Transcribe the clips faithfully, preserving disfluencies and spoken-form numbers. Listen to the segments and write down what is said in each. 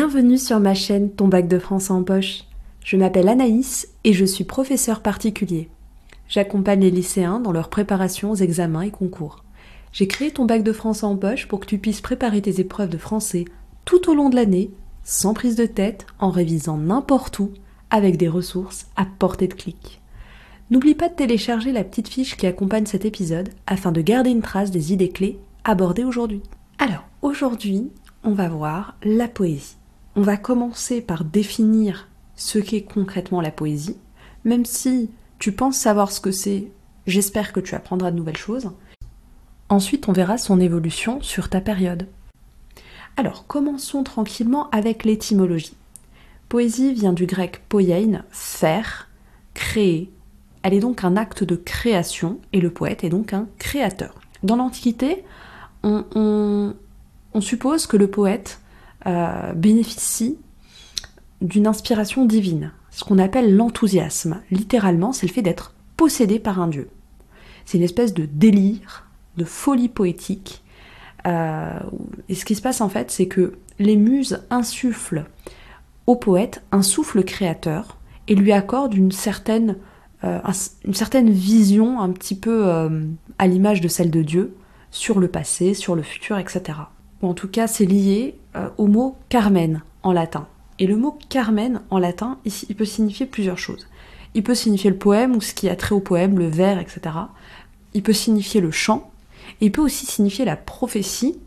Bienvenue sur ma chaîne Ton bac de français en poche. Je m'appelle Anaïs et je suis professeur particulier. J'accompagne les lycéens dans leur préparation aux examens et concours. J'ai créé Ton bac de français en poche pour que tu puisses préparer tes épreuves de français tout au long de l'année, sans prise de tête, en révisant n'importe où, avec des ressources à portée de clic. N'oublie pas de télécharger la petite fiche qui accompagne cet épisode afin de garder une trace des idées clés abordées aujourd'hui. Alors, aujourd'hui, on va voir la poésie. On va commencer par définir ce qu'est concrètement la poésie. Même si tu penses savoir ce que c'est, j'espère que tu apprendras de nouvelles choses. Ensuite, on verra son évolution sur ta période. Alors, commençons tranquillement avec l'étymologie. Poésie vient du grec poiein, faire, créer. Elle est donc un acte de création et le poète est donc un créateur. Dans l'Antiquité, on, on, on suppose que le poète euh, bénéficie d'une inspiration divine, ce qu'on appelle l'enthousiasme. Littéralement, c'est le fait d'être possédé par un dieu. C'est une espèce de délire, de folie poétique. Euh, et ce qui se passe en fait, c'est que les muses insufflent au poète un souffle créateur et lui accordent une certaine, euh, une certaine vision un petit peu euh, à l'image de celle de Dieu sur le passé, sur le futur, et cetera. Ou en tout cas, c'est lié euh, au mot carmen en latin. Et le mot carmen en latin, il, il peut signifier plusieurs choses. Il peut signifier le poème ou ce qui a trait au poème, le vers, et cetera. Il peut signifier le chant. Et il peut aussi signifier la prophétie,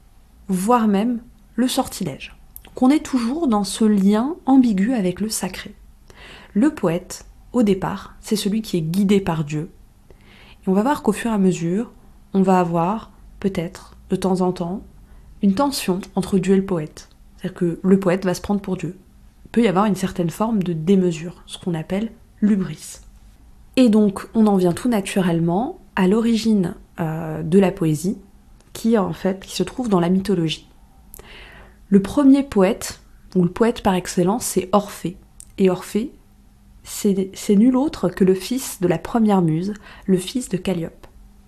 voire même le sortilège. Qu'on est toujours dans ce lien ambigu avec le sacré. Le poète, au départ, c'est celui qui est guidé par Dieu. Et on va voir qu'au fur et à mesure, on va avoir, peut-être, de temps en temps, une tension entre Dieu et le poète. C'est-à-dire que le poète va se prendre pour Dieu. Il peut y avoir une certaine forme de démesure, ce qu'on appelle l'hubris. Et donc, on en vient tout naturellement à l'origine euh, de la poésie, qui en fait, qui se trouve dans la mythologie. Le premier poète, ou le poète par excellence, c'est Orphée. Et Orphée, c'est, c'est nul autre que le fils de la première muse, le fils de Calliope.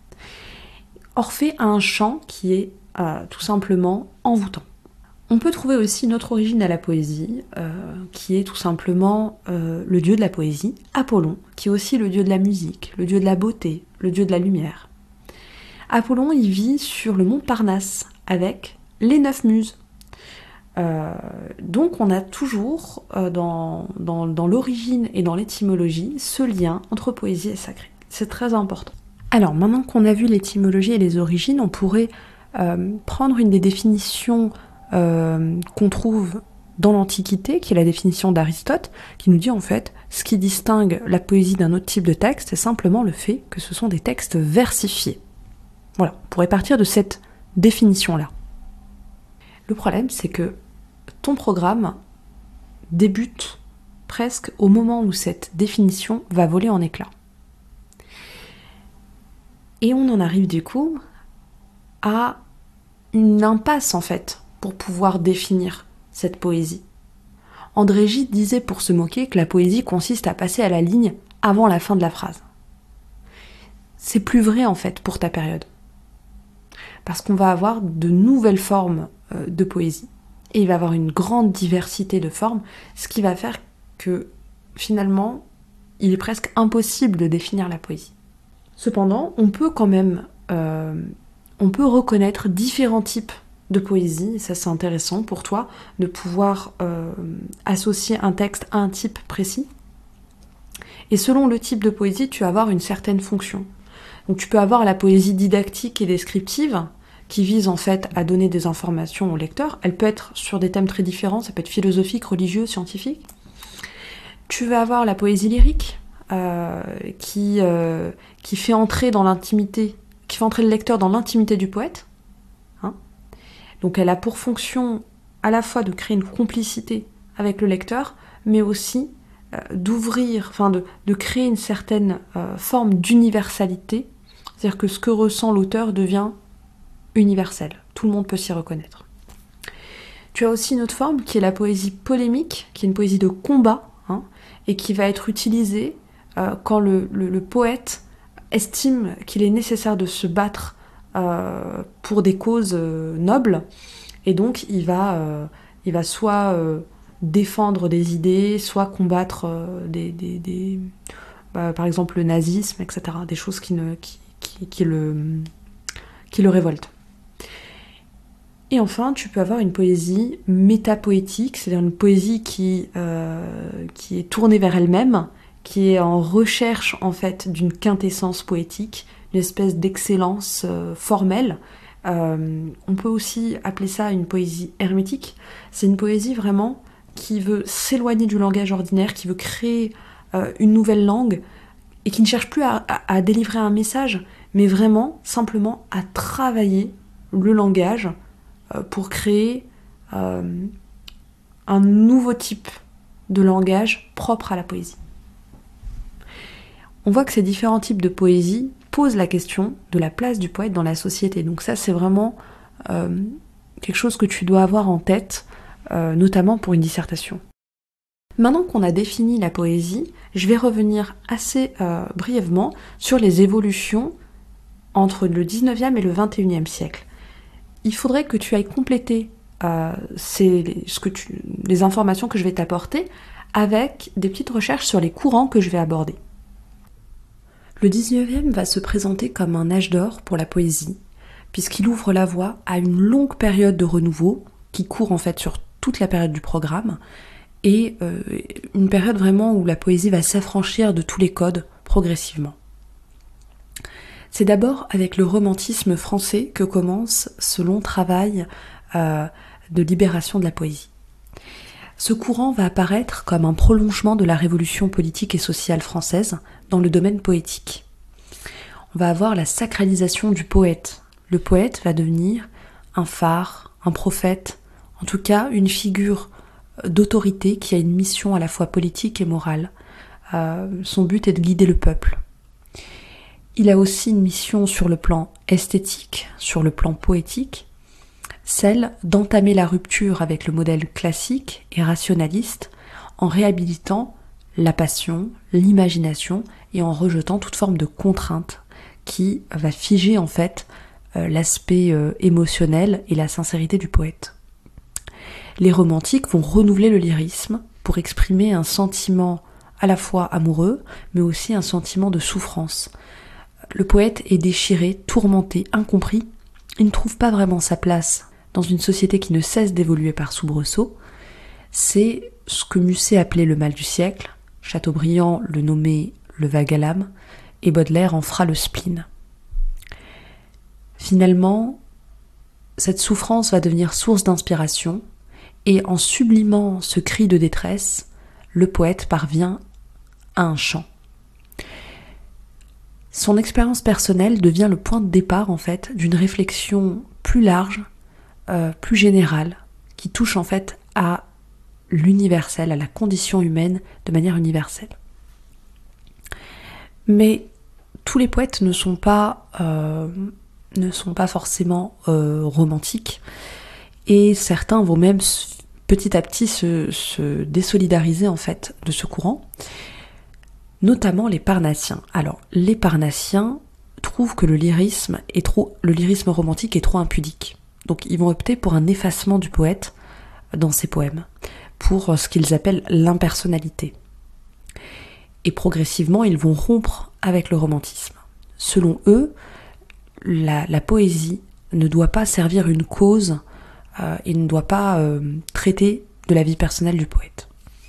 Orphée a un chant qui est euh, tout simplement envoûtant. On peut trouver aussi une autre origine à la poésie, euh, qui est tout simplement euh, le dieu de la poésie, Apollon, qui est aussi le dieu de la musique, le dieu de la beauté, le dieu de la lumière. Apollon, il vit sur le mont Parnasse, avec les neuf muses. Euh, donc on a toujours, euh, dans, dans, dans l'origine et dans l'étymologie, ce lien entre poésie et sacré. C'est très important. Alors, maintenant qu'on a vu l'étymologie et les origines, on pourrait euh, prendre une des définitions Euh, qu'on trouve dans l'Antiquité, qui est la définition d'Aristote, qui nous dit en fait, ce qui distingue la poésie d'un autre type de texte, c'est simplement le fait que ce sont des textes versifiés. Voilà, on pourrait partir de cette définition-là. Le problème, c'est que ton programme débute presque au moment où cette définition va voler en éclats. Et on en arrive du coup à une impasse en fait, pour pouvoir définir cette poésie. André Gide disait pour se moquer que la poésie consiste à passer à la ligne avant la fin de la phrase. C'est plus vrai en fait pour ta période. Parce qu'on va avoir de nouvelles formes euh, de poésie. Et il va y avoir une grande diversité de formes, ce qui va faire que finalement, il est presque impossible de définir la poésie. Cependant, on peut quand même euh, on peut reconnaître différents types de poésie, et ça c'est intéressant pour toi de pouvoir euh, associer un texte à un type précis. Et selon le type de poésie, tu vas avoir une certaine fonction. Donc tu peux avoir la poésie didactique et descriptive, qui vise en fait à donner des informations au lecteur. Elle peut être sur des thèmes très différents, ça peut être philosophique, religieux, scientifique. Tu vas avoir la poésie lyrique, euh, qui, euh, qui fait entrer dans l'intimité, qui fait entrer le lecteur dans l'intimité du poète. Donc elle a pour fonction à la fois de créer une complicité avec le lecteur, mais aussi euh, d'ouvrir, enfin de, de créer une certaine euh, forme d'universalité, c'est-à-dire que ce que ressent l'auteur devient universel, tout le monde peut s'y reconnaître. Tu as aussi une autre forme qui est la poésie polémique, qui est une poésie de combat, hein, et qui va être utilisée euh, quand le, le, le poète estime qu'il est nécessaire de se battre Euh, pour des causes euh, nobles, et donc il va, euh, Il va soit euh, défendre des idées, soit combattre euh, des, des, des bah, par exemple le nazisme, et cetera. Des choses qui, ne, qui, qui, qui, le, qui le révoltent. Et enfin, tu peux avoir une poésie métapoétique, c'est-à-dire une poésie qui, euh, qui est tournée vers elle-même, qui est en recherche en fait d'une quintessence poétique, une espèce d'excellence euh, formelle. Euh, on peut aussi appeler ça une poésie hermétique. C'est une poésie vraiment qui veut s'éloigner du langage ordinaire, qui veut créer euh, une nouvelle langue et qui ne cherche plus à, à, à délivrer un message, mais vraiment simplement à travailler le langage euh, pour créer euh, un nouveau type de langage propre à la poésie. On voit que ces différents types de poésie posent la question de la place du poète dans la société. Donc ça, c'est vraiment euh, quelque chose que tu dois avoir en tête, euh, notamment pour une dissertation. Maintenant qu'on a défini la poésie, je vais revenir assez euh, brièvement sur les évolutions entre le dix-neuvième et le vingt et unième siècle. Il faudrait que tu ailles compléter euh, ces, ce que tu, les informations que je vais t'apporter avec des petites recherches sur les courants que je vais aborder. Le dix-neuvième va se présenter comme un âge d'or pour la poésie, puisqu'il ouvre la voie à une longue période de renouveau, qui court en fait sur toute la période du programme, et euh, une période vraiment où la poésie va s'affranchir de tous les codes progressivement. C'est d'abord avec le romantisme français que commence ce long travail euh, de libération de la poésie. Ce courant va apparaître comme un prolongement de la révolution politique et sociale française dans le domaine poétique. On va avoir la sacralisation du poète. Le poète va devenir un phare, un prophète, en tout cas une figure d'autorité qui a une mission à la fois politique et morale. Euh, son but est de guider le peuple. Il a aussi une mission sur le plan esthétique, sur le plan poétique, celle d'entamer la rupture avec le modèle classique et rationaliste en réhabilitant la passion, l'imagination et en rejetant toute forme de contrainte qui va figer en fait euh, l'aspect euh, émotionnel et la sincérité du poète. Les romantiques vont renouveler le lyrisme pour exprimer un sentiment à la fois amoureux mais aussi un sentiment de souffrance. Le poète est déchiré, tourmenté, incompris, il ne trouve pas vraiment sa place dans une société qui ne cesse d'évoluer par soubresauts. C'est ce que Musset appelait le mal du siècle, Chateaubriand le nommait le vague à l'âme, et Baudelaire en fera le spleen. Finalement, cette souffrance va devenir source d'inspiration, et en sublimant ce cri de détresse, le poète parvient à un chant. Son expérience personnelle devient le point de départ en fait d'une réflexion plus large, euh, plus générale, qui touche en fait à l'universel, à la condition humaine de manière universelle. Mais tous les poètes ne sont pas, euh, ne sont pas forcément euh, romantiques, et certains vont même petit à petit se, se désolidariser en fait de ce courant, notamment les parnassiens. Alors, les parnassiens trouvent que le lyrisme est trop, le lyrisme romantique est trop impudique. Donc, ils vont opter pour un effacement du poète dans ses poèmes, pour ce qu'ils appellent l'impersonnalité. Et progressivement, ils vont rompre avec le romantisme. Selon eux, la, la poésie ne doit pas servir une cause euh, et ne doit pas euh, traiter de la vie personnelle du poète.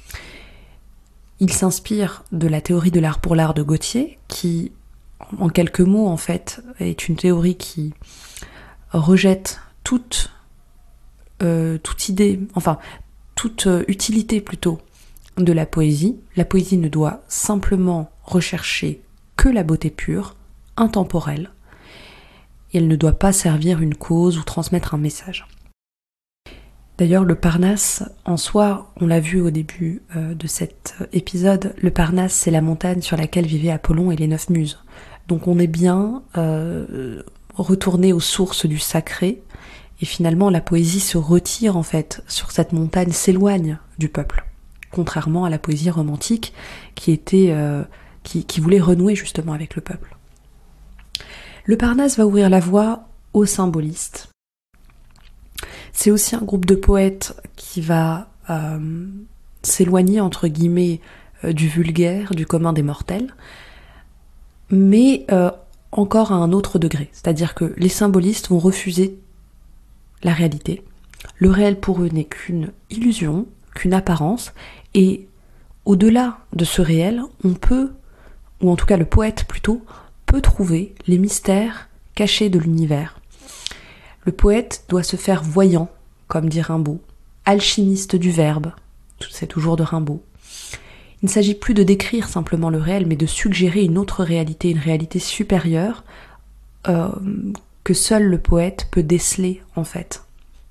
Il s'inspire de la théorie de l'art pour l'art de Gautier, qui, en quelques mots, en fait, est une théorie qui rejette toute, euh, toute idée, enfin, toute euh, utilité plutôt de la poésie. La poésie ne doit simplement rechercher que la beauté pure, intemporelle, et elle ne doit pas servir une cause ou transmettre un message. D'ailleurs, le Parnasse, en soi, on l'a vu au début euh, de cet épisode, le Parnasse, c'est la montagne sur laquelle vivaient Apollon et les neuf muses. Donc on est bien euh, retourné aux sources du sacré, et finalement la poésie se retire en fait sur cette montagne, s'éloigne du peuple, contrairement à la poésie romantique qui, était, euh, qui, qui voulait renouer justement avec le peuple. Le Parnasse va ouvrir la voie aux symbolistes. C'est aussi un groupe de poètes qui va euh, s'éloigner, entre guillemets, euh, du vulgaire, du commun des mortels, mais euh, encore à un autre degré. C'est-à-dire que les symbolistes vont refuser la réalité. Le réel pour eux n'est qu'une illusion, qu'une apparence, et au-delà de ce réel, on peut, ou en tout cas le poète plutôt, peut trouver les mystères cachés de l'univers. Le poète doit se faire voyant, comme dit Rimbaud, alchimiste du verbe, c'est toujours de Rimbaud. Il ne s'agit plus de décrire simplement le réel, mais de suggérer une autre réalité, une réalité supérieure euh, que seul le poète peut déceler en fait.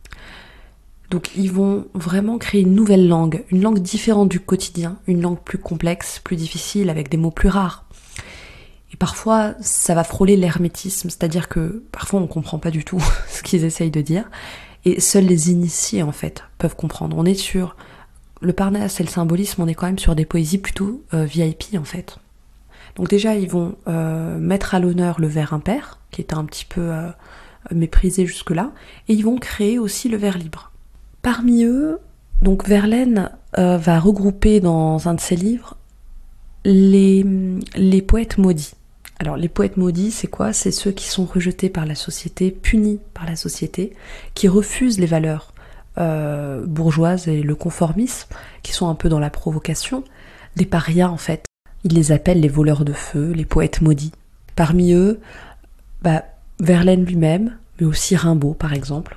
Donc ils vont vraiment créer une nouvelle langue, une langue différente du quotidien, une langue plus complexe, plus difficile, avec des mots plus rares. Et parfois, ça va frôler l'hermétisme, c'est-à-dire que parfois on comprend pas du tout ce qu'ils essayent de dire, et seuls les initiés en fait peuvent comprendre. On est sur le Parnasse et le symbolisme, on est quand même sur des poésies plutôt euh, V I P en fait. Donc déjà, ils vont euh, mettre à l'honneur le vers impair, qui était un petit peu euh, méprisé jusque-là, et ils vont créer aussi le vers libre. Parmi eux, donc Verlaine euh, va regrouper dans un de ses livres les, les poètes maudits. Alors les poètes maudits, c'est quoi? C'est ceux qui sont rejetés par la société, punis par la société, qui refusent les valeurs euh, bourgeoises et le conformisme, qui sont un peu dans la provocation, des parias en fait. Ils les appellent les voleurs de feu, les poètes maudits. Parmi eux, bah, Verlaine lui-même, mais aussi Rimbaud par exemple,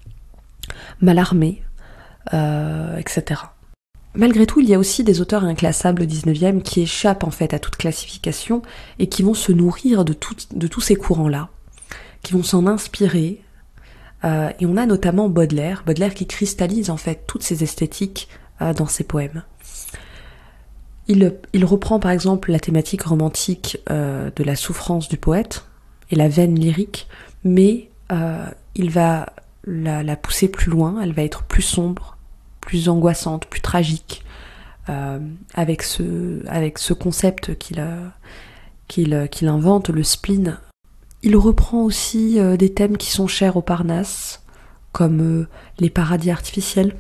Mallarmé, euh, et cetera. Malgré tout, il y a aussi des auteurs inclassables au dix-neuvième qui échappent en fait à toute classification et qui vont se nourrir de, tout, de tous ces courants-là, qui vont s'en inspirer. Euh, et on a notamment Baudelaire, Baudelaire qui cristallise en fait toutes ces esthétiques euh, dans ses poèmes. Il, il reprend par exemple la thématique romantique euh, de la souffrance du poète et la veine lyrique, mais euh, il va la, la pousser plus loin, elle va être plus sombre, plus angoissante, plus tragique, euh, avec ce, avec ce concept qu'il, euh, qu'il, qu'il invente, le spleen. Il reprend aussi euh, des thèmes qui sont chers au Parnasse, comme euh, les paradis artificiels.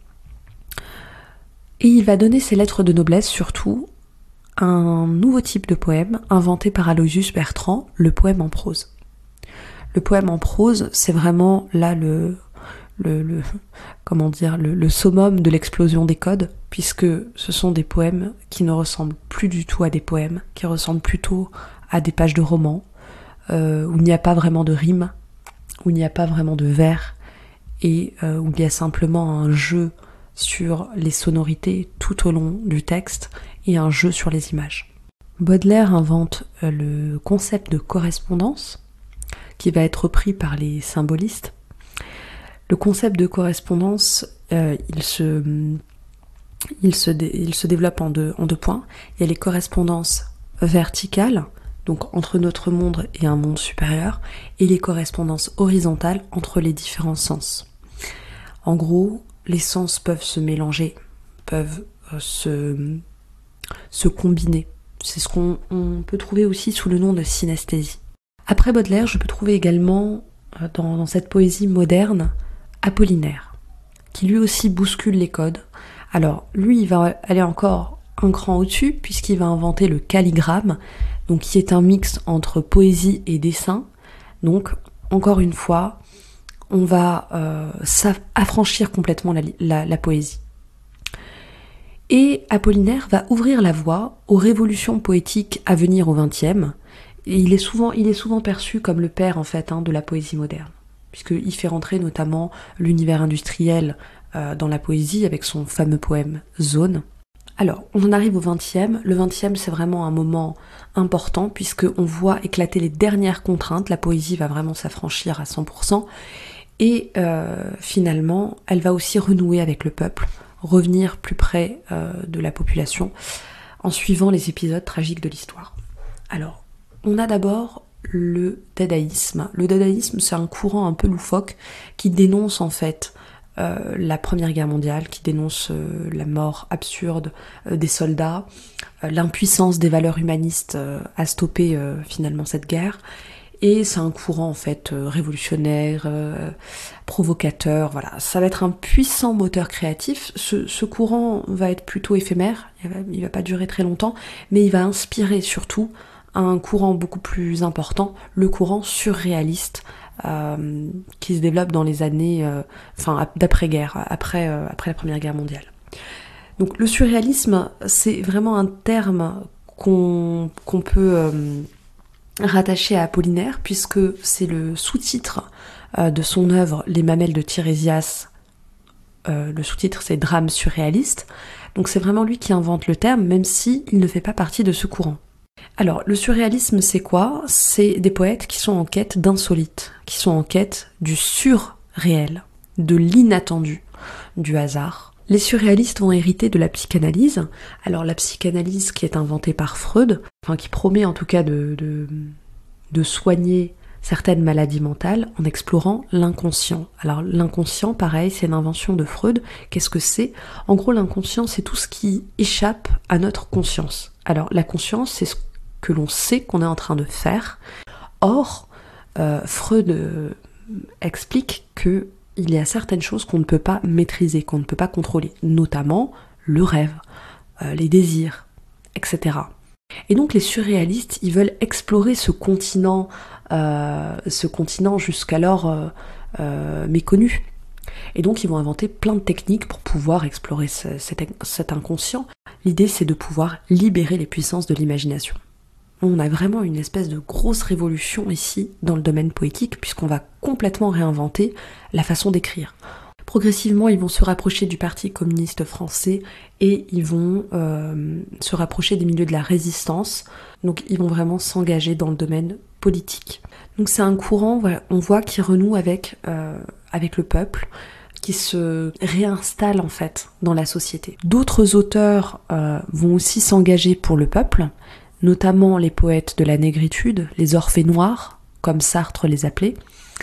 Et il va donner ses lettres de noblesse, surtout, un nouveau type de poème inventé par Aloysius Bertrand, le poème en prose. Le poème en prose, c'est vraiment là le... Le, le, comment dire, le, le summum de l'explosion des codes, puisque ce sont des poèmes qui ne ressemblent plus du tout à des poèmes, qui ressemblent plutôt à des pages de romans, euh, où il n'y a pas vraiment de rime, où il n'y a pas vraiment de vers, et euh, où il y a simplement un jeu sur les sonorités tout au long du texte, et un jeu sur les images. Baudelaire invente euh, le concept de correspondance, qui va être repris par les symbolistes. Le concept de correspondance, euh, il, se, il, se dé, il se développe en deux, en deux points. Il y a les correspondances verticales, donc entre notre monde et un monde supérieur, et les correspondances horizontales entre les différents sens. En gros, les sens peuvent se mélanger, peuvent euh, se, se combiner. C'est ce qu'on on peut trouver aussi sous le nom de synesthésie. Après Baudelaire, je peux trouver également euh, dans, dans cette poésie moderne Apollinaire, qui lui aussi bouscule les codes. Alors, lui, il va aller encore un cran au-dessus, puisqu'il va inventer le calligramme, donc qui est un mix entre poésie et dessin. Donc, encore une fois, on va euh, affranchir complètement la, la, la poésie. Et Apollinaire va ouvrir la voie aux révolutions poétiques à venir au vingtième, et il est souvent, il est souvent perçu comme le père, en fait, hein, de la poésie moderne, puisqu'il fait rentrer notamment l'univers industriel euh, dans la poésie avec son fameux poème « Zone ». Alors, on en arrive au vingtième. Le vingtième, c'est vraiment un moment important, puisqu'on voit éclater les dernières contraintes. La poésie va vraiment s'affranchir à cent pour cent. Et euh, finalement, elle va aussi renouer avec le peuple, revenir plus près euh, de la population, en suivant les épisodes tragiques de l'histoire. Alors, on a d'abord le dadaïsme. Le dadaïsme, c'est un courant un peu loufoque qui dénonce en fait euh, la Première Guerre mondiale, qui dénonce euh, la mort absurde euh, des soldats, euh, l'impuissance des valeurs humanistes euh, à stopper euh, finalement cette guerre, Et c'est un courant en fait euh, révolutionnaire, euh, provocateur, voilà. Ça va être un puissant moteur créatif. Ce, ce courant va être plutôt éphémère, il va, il va pas durer très longtemps, mais il va inspirer surtout un courant beaucoup plus important, le courant surréaliste, euh, qui se développe dans les années, euh, enfin d'après-guerre, après, euh, après la Première Guerre mondiale. Donc le surréalisme, c'est vraiment un terme qu'on qu'on peut euh, rattacher à Apollinaire, puisque c'est le sous-titre euh, de son œuvre Les Mamelles de Tirésias. Euh, le sous-titre c'est Drame surréaliste. Donc c'est vraiment lui qui invente le terme, même s'il ne fait pas partie de ce courant. Alors le surréalisme c'est quoi? C'est des poètes qui sont en quête d'insolite, qui sont en quête du surréel, de l'inattendu, du hasard. Les surréalistes vont hériter de la psychanalyse. Alors la psychanalyse qui est inventée par Freud, enfin qui promet en tout cas de, de, de soigner certaines maladies mentales en explorant l'inconscient. Alors l'inconscient, pareil, c'est une invention de Freud. Qu'est-ce que c'est? En gros, l'inconscient, c'est tout ce qui échappe à notre conscience. Alors la conscience, c'est ce que l'on sait qu'on est en train de faire. Or, euh, Freud euh, explique que il y a certaines choses qu'on ne peut pas maîtriser, qu'on ne peut pas contrôler, notamment le rêve, euh, les désirs, et cetera. Et donc les surréalistes, ils veulent explorer ce continent, euh, ce continent jusqu'alors euh, euh, méconnu. Et donc ils vont inventer plein de techniques pour pouvoir explorer ce, cet, cet inconscient. L'idée, c'est de pouvoir libérer les puissances de l'imagination. On a vraiment une espèce de grosse révolution ici dans le domaine poétique, puisqu'on va complètement réinventer la façon d'écrire. Progressivement, ils vont se rapprocher du Parti communiste français et ils vont euh, se rapprocher des milieux de la résistance. Donc ils vont vraiment s'engager dans le domaine politique. Donc c'est un courant, voilà, on voit, qui renoue avec, euh, avec le peuple, qui se réinstalle en fait dans la société. D'autres auteurs euh, vont aussi s'engager pour le peuple, notamment les poètes de la négritude, les orphées noirs, comme Sartre les appelait.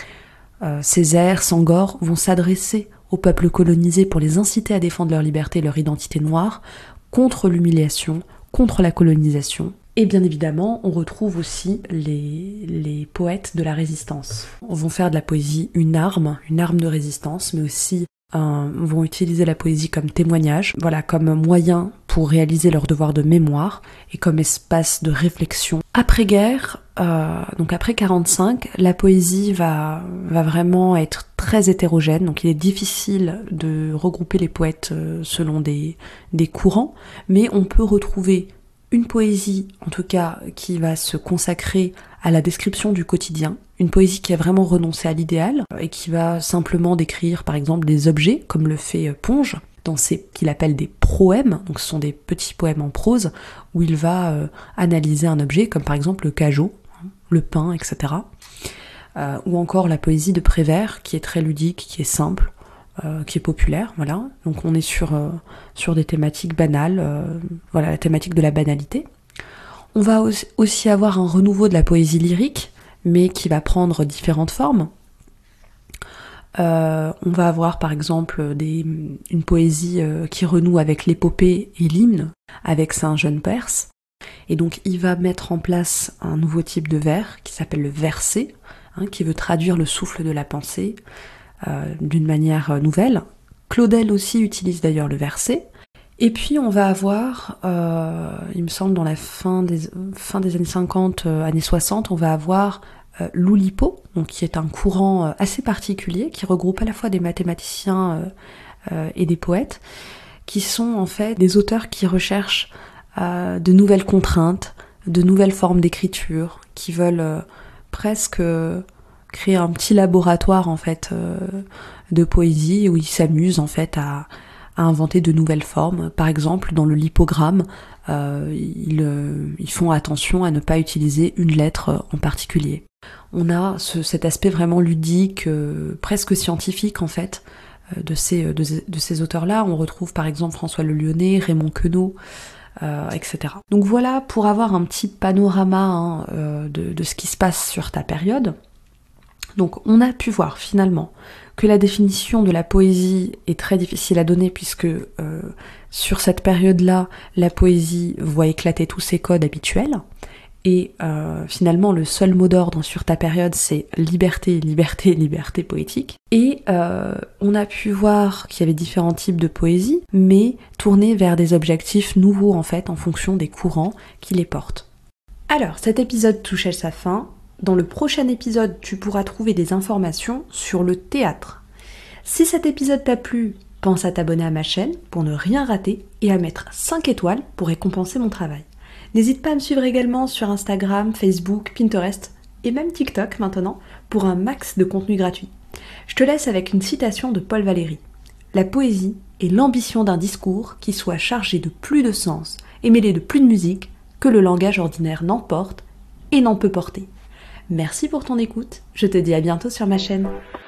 Euh, Césaire, Senghor vont s'adresser au peuple colonisé pour les inciter à défendre leur liberté et leur identité noire, contre l'humiliation, contre la colonisation. Et bien évidemment, on retrouve aussi les, les poètes de la résistance. On vont faire de la poésie une arme, une arme de résistance, mais aussi euh, vont utiliser la poésie comme témoignage, voilà, comme moyen pour réaliser leur devoir de mémoire et comme espace de réflexion. Après-guerre, euh, donc après quarante-cinq, la poésie va, va vraiment être très hétérogène, donc il est difficile de regrouper les poètes selon des, des courants, mais on peut retrouver une poésie, en tout cas, qui va se consacrer à la description du quotidien, une poésie qui a vraiment renoncé à l'idéal et qui va simplement décrire, par exemple, des objets, comme le fait Ponge, dans ses qu'il appelle des proèmes, donc ce sont des petits poèmes en prose, où il va euh, analyser un objet, comme par exemple le cajot, hein, le pain, et cetera. Euh, ou encore la poésie de Prévert, qui est très ludique, qui est simple, Euh, qui est populaire, voilà. Donc on est sur, euh, sur des thématiques banales, euh, voilà, la thématique de la banalité. On va aussi avoir un renouveau de la poésie lyrique, mais qui va prendre différentes formes. Euh, on va avoir par exemple des, une poésie euh, qui renoue avec l'épopée et l'hymne, avec Saint-Jean Perse. Et donc il va mettre en place un nouveau type de vers, qui s'appelle le versé, hein, qui veut traduire le souffle de la pensée, Euh, d'une manière nouvelle. Claudel aussi utilise d'ailleurs le verset. Et puis on va avoir, euh, il me semble dans la fin des, fin des années cinquante, euh, années soixante, on va avoir euh, l'Oulipo, donc qui est un courant euh, assez particulier, qui regroupe à la fois des mathématiciens euh, euh, et des poètes, qui sont en fait des auteurs qui recherchent euh, de nouvelles contraintes, de nouvelles formes d'écriture, qui veulent euh, presque... Euh, créer un petit laboratoire en fait euh, de poésie où ils s'amusent en fait à, à inventer de nouvelles formes. Par exemple, dans le lipogramme, euh, ils, euh, ils font attention à ne pas utiliser une lettre en particulier. On a ce, cet aspect vraiment ludique, euh, presque scientifique en fait, euh, de ces, de, de ces auteurs-là. On retrouve par exemple François Le Lyonnais, Raymond Queneau, euh, et cetera. Donc voilà pour avoir un petit panorama hein, euh, de, de ce qui se passe sur ta période. Donc on a pu voir finalement que la définition de la poésie est très difficile à donner puisque euh, sur cette période-là, la poésie voit éclater tous ses codes habituels Et euh, finalement, le seul mot d'ordre sur ta période, c'est liberté, liberté, liberté poétique. Et euh, on a pu voir qu'il y avait différents types de poésie, mais tournés vers des objectifs nouveaux en fait, en fonction des courants qui les portent. Alors, cet épisode touche à sa fin. Dans le prochain épisode, tu pourras trouver des informations sur le théâtre. Si cet épisode t'a plu, pense à t'abonner à ma chaîne pour ne rien rater et à mettre cinq étoiles pour récompenser mon travail. N'hésite pas à me suivre également sur Instagram, Facebook, Pinterest et même TikTok maintenant pour un max de contenu gratuit. Je te laisse avec une citation de Paul Valéry. La poésie est l'ambition d'un discours qui soit chargé de plus de sens et mêlé de plus de musique que le langage ordinaire n'emporte et n'en peut porter. Merci pour ton écoute, je te dis à bientôt sur ma chaîne.